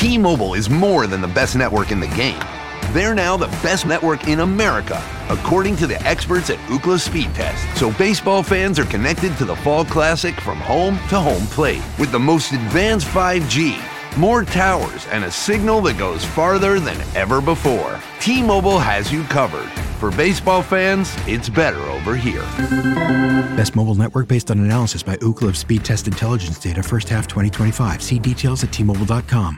T-Mobile is more than the best network in the game. They're now the best network in America, according to the experts at Ookla Speed Test. So baseball fans are connected to the Fall Classic from home to home plate with the most advanced 5G, more towers, and a signal that goes farther than ever before. T-Mobile has you covered. For baseball fans, it's better over here. Best mobile network based on analysis by Ookla of Speed Test Intelligence data first half 2025. See details at T-Mobile.com.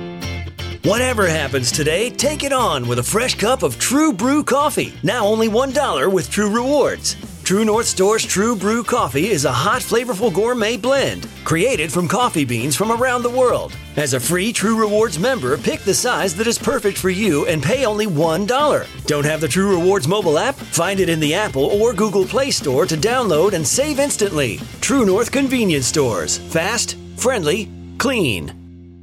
Whatever happens today, take it on with a fresh cup of True Brew coffee. Now only $1 with True Rewards. True North Store's True Brew coffee is a hot, flavorful gourmet blend created from coffee beans from around the world. As a free True Rewards member, pick the size that is perfect for you and pay only $1. Don't have the True Rewards mobile app? Find it in the Apple or Google Play Store to download and save instantly. True North Convenience Stores. Fast, friendly, clean.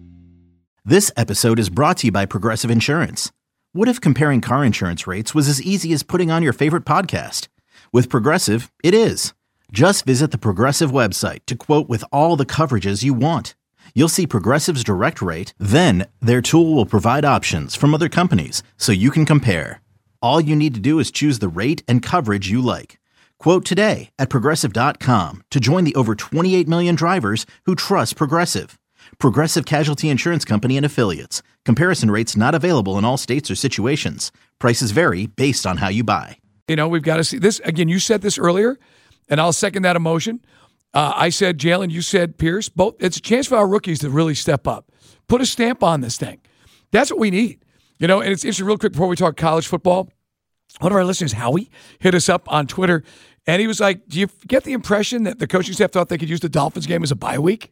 This episode is brought to you by Progressive Insurance. What if comparing car insurance rates was as easy as putting on your favorite podcast? With Progressive, it is. Just visit the Progressive website to quote with all the coverages you want. You'll see Progressive's direct rate, then their tool will provide options from other companies so you can compare. All you need to do is choose the rate and coverage you like. Quote today at Progressive.com to join the over 28 million drivers who trust Progressive. Progressive Casualty Insurance Company and Affiliates. Comparison rates not available in all states or situations. Prices vary based on how you buy. You know, we've got to see this. Again, you said this earlier, and I'll second that emotion. I said Jalen, you said Pierce. Both. It's a chance for our rookies to really step up. Put a stamp on this thing. That's what we need. You know, and it's interesting, real quick, before we talk college football, one of our listeners, Howie, hit us up on Twitter, and he was like, do you get the impression that the coaching staff thought they could use the Dolphins game as a bye week?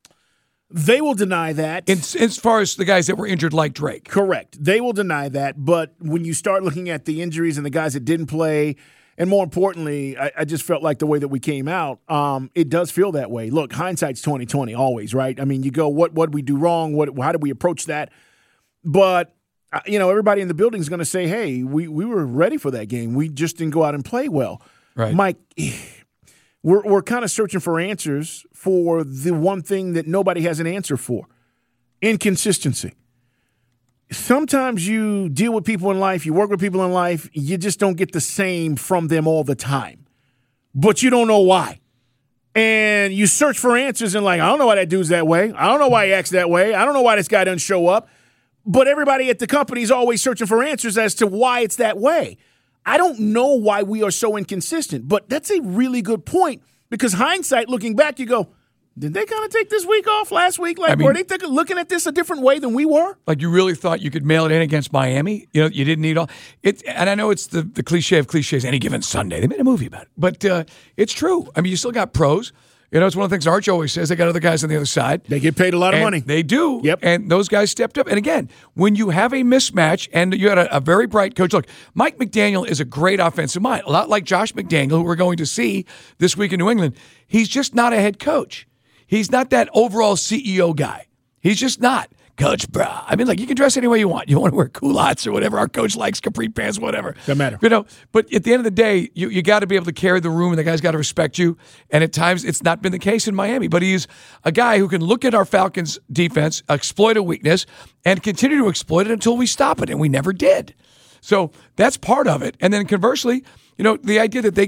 They will deny that. As far as the guys that were injured like Drake. Correct. They will deny that. But when you start looking at the injuries and the guys that didn't play, and more importantly, I just felt like the way that we came out, it does feel that way. Look, hindsight's 20/20 always, right? I mean, you go, what did we do wrong? How did we approach that? But, you know, everybody in the building is going to say, hey, we were ready for that game. We just didn't go out and play well. Right. Mike, we're kind of searching for answers for the one thing that nobody has an answer for: inconsistency. Sometimes you deal with people in life, you work with people in life, you just don't get the same from them all the time. But you don't know why. And you search for answers and like, I don't know why that dude's that way. I don't know why he acts that way. I don't know why this guy doesn't show up. But everybody at the company is always searching for answers as to why it's that way. I don't know why we are so inconsistent, but that's a really good point because hindsight, looking back, you go, did they kind of take this week off last week? Like, were they looking at this a different way than we were? Like, you really thought you could mail it in against Miami? You know, you didn't need all it. And I know it's the cliche of cliches, any given Sunday. They made a movie about it. But it's true. I mean, you still got pros. You know, it's one of the things Arch always says. They got other guys on the other side. They get paid a lot of money. They do. Yep. And those guys stepped up. And again, when you have a mismatch and you had a very bright coach, look, Mike McDaniel is a great offensive mind, a lot like Josh McDaniel, who we're going to see this week in New England. He's just not a head coach. He's not that overall CEO guy. He's just not. Coach, brah. I mean, like, you can dress any way you want. You want to wear culottes or whatever. Our coach likes capri pants, whatever. Doesn't matter. You know, but at the end of the day, you got to be able to carry the room, and the guy's got to respect you. And at times, it's not been the case in Miami. But he's a guy who can look at our Falcons defense, exploit a weakness, and continue to exploit it until we stop it. And we never did. So that's part of it. And then conversely, you know, the idea that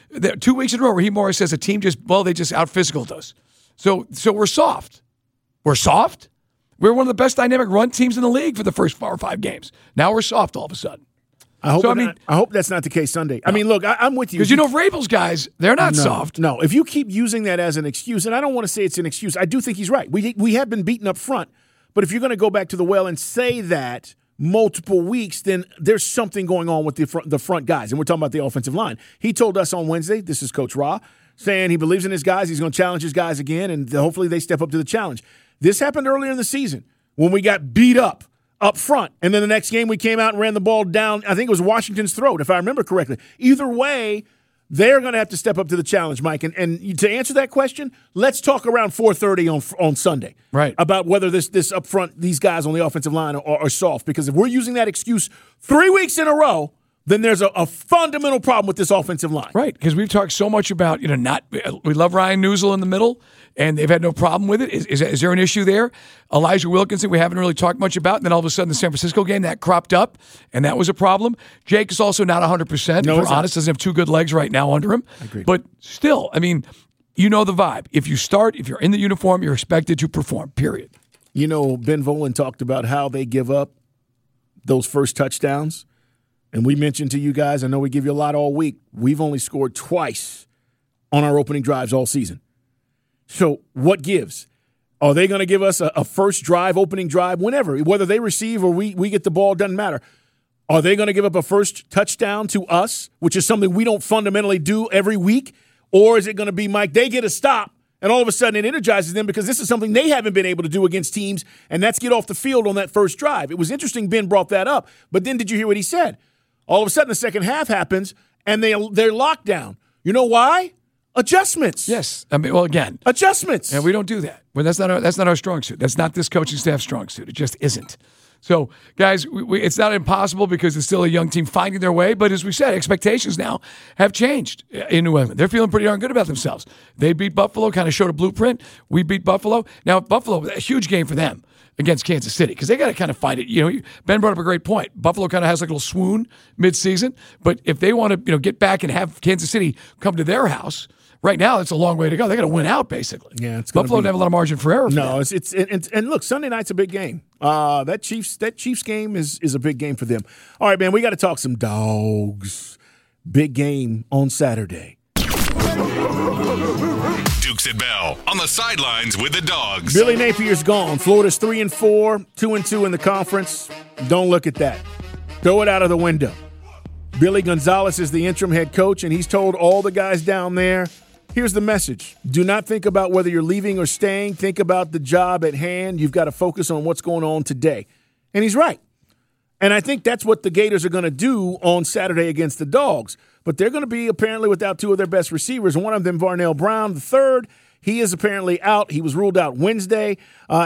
2 weeks in a row, Raheem Morris says a team they just out-physicaled us. So we're soft. We're soft? We're one of the best dynamic run teams in the league for the first 4 or 5 games. Now we're soft all of a sudden. I hope that's not the case Sunday. No. I mean, look, I'm with you. Because, you know, Vrabel's guys, they're not soft. No, if you keep using that as an excuse, and I don't want to say it's an excuse, I do think he's right. We have been beaten up front. But if you're going to go back to the well and say that multiple weeks, then there's something going on with the front guys. And we're talking about the offensive line. He told us on Wednesday, this is Coach Ra, saying he believes in his guys. He's going to challenge his guys again, and hopefully they step up to the challenge. This happened earlier in the season when we got beat up front. And then the next game we came out and ran the ball down, I think it was Washington's throat, if I remember correctly. Either way, they're going to have to step up to the challenge, Mike. And to answer that question, let's talk around 4:30 on Sunday. Right. About whether this up front, these guys on the offensive line are soft. Because if we're using that excuse 3 weeks in a row, then there's a fundamental problem with this offensive line. Right, because we've talked so much about, we love Ryan Newsel in the middle, and they've had no problem with it. Is there an issue there? Elijah Wilkinson, we haven't really talked much about, and then all of a sudden the San Francisco game, that cropped up, and that was a problem. Jake is also not 100%. No, if we're honest, doesn't have 2 good legs right now under him. Agreed. But still, you know the vibe. If you're in the uniform, you're expected to perform, period. Ben Volen talked about how they give up those first touchdowns. And we mentioned to you guys, I know we give you a lot all week, we've only scored twice on our opening drives all season. So what gives? Are they going to give us a first drive, opening drive, whenever? Whether they receive or we get the ball, doesn't matter. Are they going to give up a first touchdown to us, which is something we don't fundamentally do every week? Or is it going to be, Mike, they get a stop, and all of a sudden it energizes them because this is something they haven't been able to do against teams, and that's get off the field on that first drive. It was interesting Ben brought that up, but then did you hear what he said? All of a sudden, the second half happens, and they're locked down. You know why? Adjustments. Yes. Again. Adjustments. And we don't do that. Well, that's not our strong suit. That's not this coaching staff's strong suit. It just isn't. So, guys, it's not impossible because it's still a young team finding their way. But as we said, expectations now have changed in New England. They're feeling pretty darn good about themselves. They beat Buffalo, kind of showed a blueprint. We beat Buffalo. Now, Buffalo, a huge game for them against Kansas City because they got to kind of find it. Ben brought up a great point. Buffalo kind of has like a little swoon midseason, but if they want to get back and have Kansas City come to their house, right now it's a long way to go. They got to win out basically. Yeah, Buffalo doesn't have a lot of margin for error. No, it's and look, Sunday night's a big game. That Chiefs game is a big game for them. All right, man, we got to talk some dogs. Big game on Saturday. Dukes and Bell on the sidelines with the dogs. Billy Napier's gone. Florida's 3-4, 2-2 in the conference. Don't look at that. Throw it out of the window. Billy Gonzalez is the interim head coach, and he's told all the guys down there, here's the message. Do not think about whether you're leaving or staying. Think about the job at hand. You've got to focus on what's going on today. And he's right. And I think that's what the Gators are going to do on Saturday against the Dogs. But they're going to be apparently without 2 of their best receivers. One of them, Varnell Brown, the third. He is apparently out. He was ruled out Wednesday.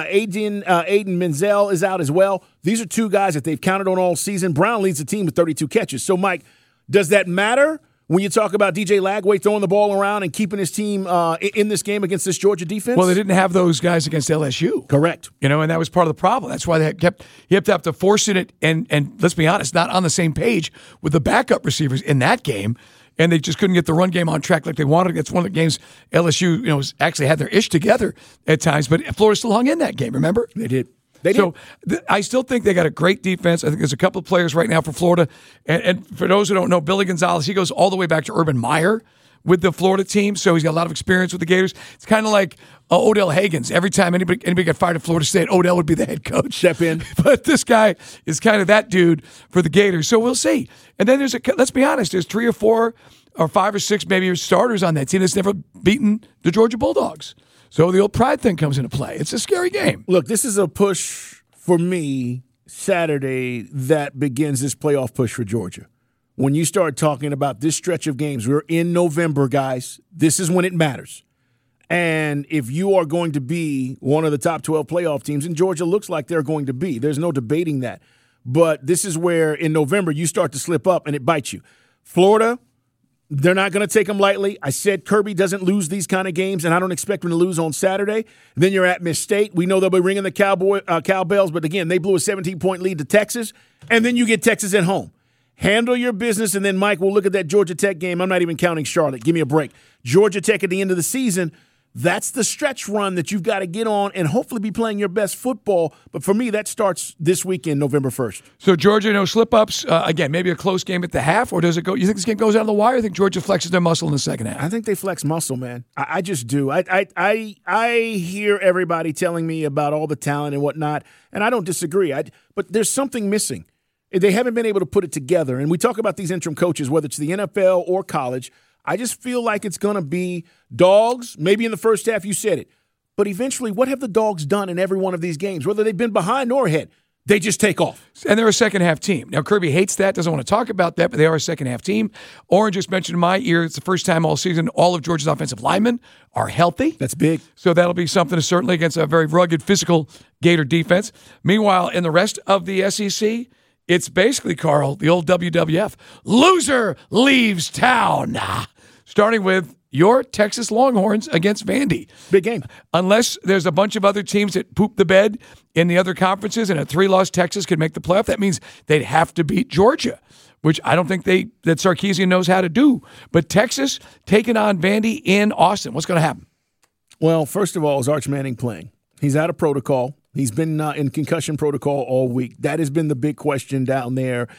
Aiden Menzel is out as well. These are 2 guys that they've counted on all season. Brown leads the team with 32 catches. So, Mike, does that matter when you talk about DJ Lagway throwing the ball around and keeping his team in this game against this Georgia defense? Well, they didn't have those guys against LSU. Correct. And that was part of the problem. That's why he kept to force it, and let's be honest, not on the same page with the backup receivers in that game. And they just couldn't get the run game on track like they wanted. It's one of the games LSU, actually had their ish together at times, but Florida still hung in that game, remember? They did. I still think they got a great defense. I think there's a couple of players right now for Florida. And for those who don't know, Billy Gonzalez, he goes all the way back to Urban Meyer with the Florida team, so he's got a lot of experience with the Gators. It's kind of like Odell Higgins. Every time anybody got fired at Florida State, Odell would be the head coach. Step in. But this guy is kind of that dude for the Gators, so we'll see. And then let's be honest, there's 3 or 4 or 5 or 6 maybe starters on that team that's never beaten the Georgia Bulldogs. So the old pride thing comes into play. It's a scary game. Look, this is a push for me Saturday that begins this playoff push for Georgia. When you start talking about this stretch of games, we're in November, guys. This is when it matters. And if you are going to be one of the top 12 playoff teams, and Georgia looks like they're going to be, there's no debating that. But this is where in November you start to slip up and it bites you. Florida, they're not going to take them lightly. I said Kirby doesn't lose these kind of games, and I don't expect him to lose on Saturday. Then you're at Miss State. We know they'll be ringing the cowbells, but again, they blew a 17-point lead to Texas. And then you get Texas at home. Handle your business, and then, Mike, we'll look at that Georgia Tech game. I'm not even counting Charlotte. Give me a break. Georgia Tech at the end of the season, that's the stretch run that you've got to get on and hopefully be playing your best football. But for me, that starts this weekend, November 1st. So Georgia, no slip-ups. Again, maybe a close game at the half, or does it go? You think this game goes out of the wire? Or you think Georgia flexes their muscle in the second half? I think they flex muscle, man. I just do. I hear everybody telling me about all the talent and whatnot, and I don't disagree. But there's something missing. They haven't been able to put it together. And we talk about these interim coaches, whether it's the NFL or college. I just feel like it's going to be Dogs. Maybe in the first half you said it. But eventually, what have the Dogs done in every one of these games? Whether they've been behind or ahead, they just take off. And they're a second-half team. Now, Kirby hates that, doesn't want to talk about that, but they are a second-half team. Orange just mentioned in my ear, it's the first time all season all of Georgia's offensive linemen are healthy. That's big. So that'll be something certainly against a very rugged, physical Gator defense. Meanwhile, in the rest of the SEC, It's basically, Carl, the old WWF. Loser leaves town. Starting with your Texas Longhorns against Vandy. Big game. Unless there's a bunch of other teams that poop the bed in the other conferences and a 3-loss Texas could make the playoff, that means they'd have to beat Georgia, which I don't think that Sarkisian knows how to do. But Texas taking on Vandy in Austin. What's going to happen? Well, first of all, is Arch Manning playing? He's out of protocol. He's been in concussion protocol all week. That has been the big question down there.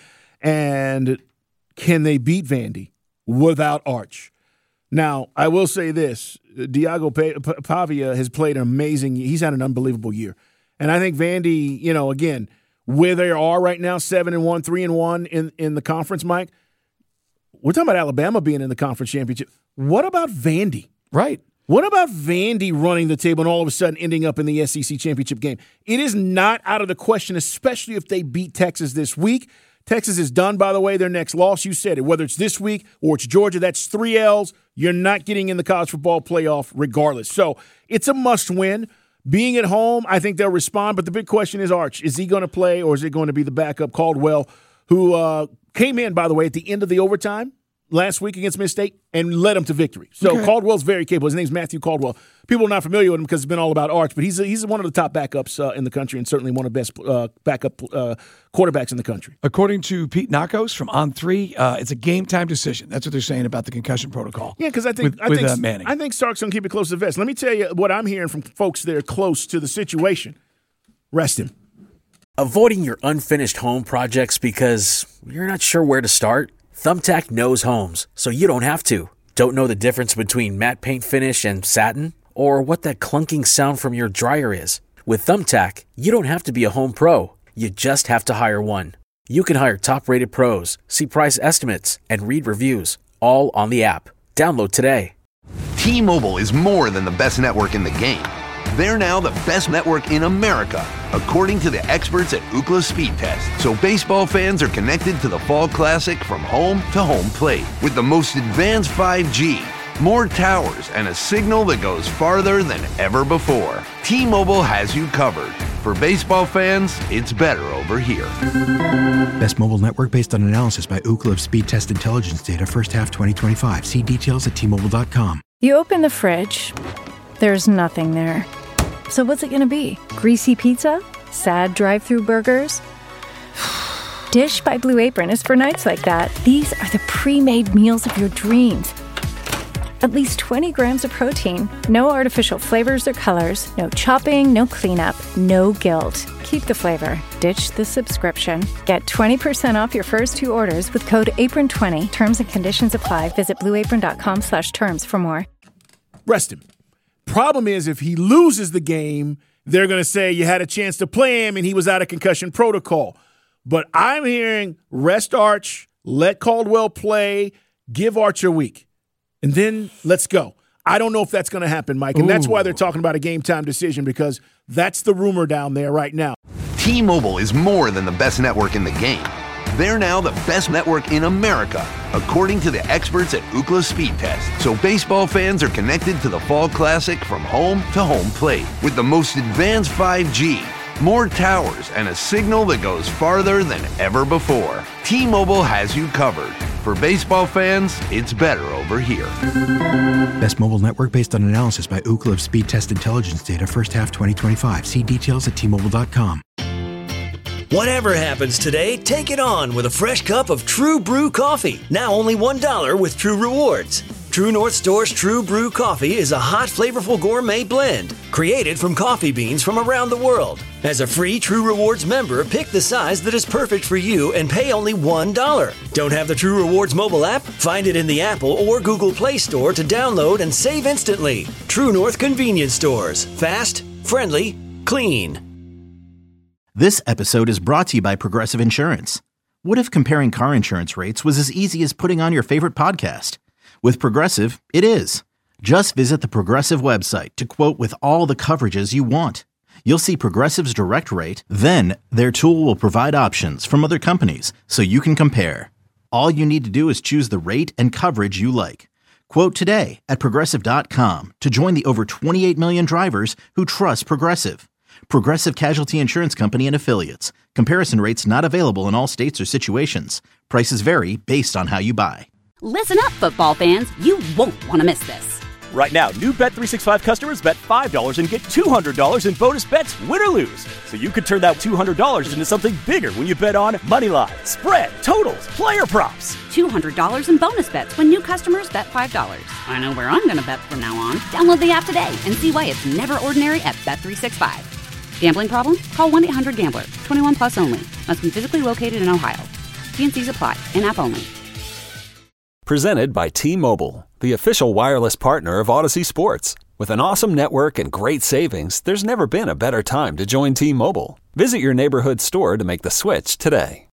And can they beat Vandy without Arch? Now, I will say this. Diago Pavia has played an amazing – he's had an unbelievable year. And I think Vandy, again, where they are right now, 7-1, 3-1 in the conference, Mike, we're talking about Alabama being in the conference championship. What about Vandy? Right. What about Vandy running the table and all of a sudden ending up in the SEC championship game? It is not out of the question, especially if they beat Texas this week. Texas is done, by the way, their next loss. You said it. Whether it's this week or it's Georgia, that's 3 L's. You're not getting in the college football playoff regardless. So it's a must-win. Being at home, I think they'll respond. But the big question is Arch. Is he going to play or is it going to be the backup Caldwell, who came in, by the way, at the end of the overtime last week against Miss State and led them to victory. So okay. Caldwell's very capable. His name's Matthew Caldwell. People are not familiar with him because it's been all about Arch, but he's one of the top backups in the country and certainly one of the best backup quarterbacks in the country. According to Pete Nakos from On3, it's a game-time decision. That's what they're saying about the concussion protocol. Yeah, because I think Manning. I think Stark's going to keep it close to the vest. Let me tell you what I'm hearing from folks that are close to the situation. Rest him. Avoiding your unfinished home projects because you're not sure where to start? Thumbtack knows homes, so you don't have to. Don't know the difference between matte paint finish and satin? Or what that clunking sound from your dryer is? With Thumbtack, you don't have to be a home pro. You just have to hire one. You can hire top-rated pros, see price estimates, and read reviews, all on the app. Download today. T-Mobile is more than the best network in the game. They're now the best network in America, according to the experts at Ookla Speed Test. So baseball fans are connected to the Fall Classic from home to home plate with the most advanced 5G, more towers, and a signal that goes farther than ever before. T-Mobile has you covered. For baseball fans, it's better over here. Best mobile network based on analysis by Ookla of Speed Test Intelligence data first half 2025. See details at T-Mobile.com. You open the fridge. There's nothing there. So what's it going to be? Greasy pizza? Sad drive-thru burgers? Dish by Blue Apron is for nights like that. These are the pre-made meals of your dreams. At least 20 grams of protein, no artificial flavors or colors, no chopping, no cleanup, no guilt. Keep the flavor. Ditch the subscription. Get 20% off your first 2 orders with code APRON20. Terms and conditions apply. Visit blueapron.com/terms for more. Rest him. Problem is, if he loses the game, they're going to say you had a chance to play him and he was out of concussion protocol. But I'm hearing rest Arch, let Caldwell play, give Arch a week, and then let's go. I don't know if that's going to happen, Mike, and that's why they're talking about a game-time decision because that's the rumor down there right now. T-Mobile is more than the best network in the game. They're now the best network in America, according to the experts at Ookla Speed Test. So baseball fans are connected to the Fall Classic from home to home plate with the most advanced 5G, more towers, and a signal that goes farther than ever before. T-Mobile has you covered. For baseball fans, it's better over here. Best mobile network based on analysis by Ookla of Speed Test Intelligence data first half 2025. See details at T-Mobile.com. Whatever happens today, take it on with a fresh cup of True Brew coffee. Now only $1 with True Rewards. True North Store's True Brew coffee is a hot, flavorful gourmet blend created from coffee beans from around the world. As a free True Rewards member, pick the size that is perfect for you and pay only $1. Don't have the True Rewards mobile app? Find it in the Apple or Google Play Store to download and save instantly. True North Convenience Stores. Fast, friendly, clean. This episode is brought to you by Progressive Insurance. What if comparing car insurance rates was as easy as putting on your favorite podcast? With Progressive, it is. Just visit the Progressive website to quote with all the coverages you want. You'll see Progressive's direct rate, then their tool will provide options from other companies so you can compare. All you need to do is choose the rate and coverage you like. Quote today at Progressive.com to join the over 28 million drivers who trust Progressive. Progressive Casualty Insurance Company and Affiliates. Comparison rates not available in all states or situations. Prices vary based on how you buy. Listen up, football fans. You won't want to miss this. Right now, new Bet365 customers bet $5 and get $200 in bonus bets, win or lose. So you could turn that $200 into something bigger when you bet on moneyline, spread, totals, player props. $200 in bonus bets when new customers bet $5. I know where I'm going to bet from now on. Download the app today and see why it's never ordinary at Bet365. Gambling problem? Call 1-800-GAMBLER. 21 plus only. Must be physically located in Ohio. T&Cs apply. In-app only. Presented by T-Mobile, the official wireless partner of Odyssey Sports. With an awesome network and great savings, there's never been a better time to join T-Mobile. Visit your neighborhood store to make the switch today.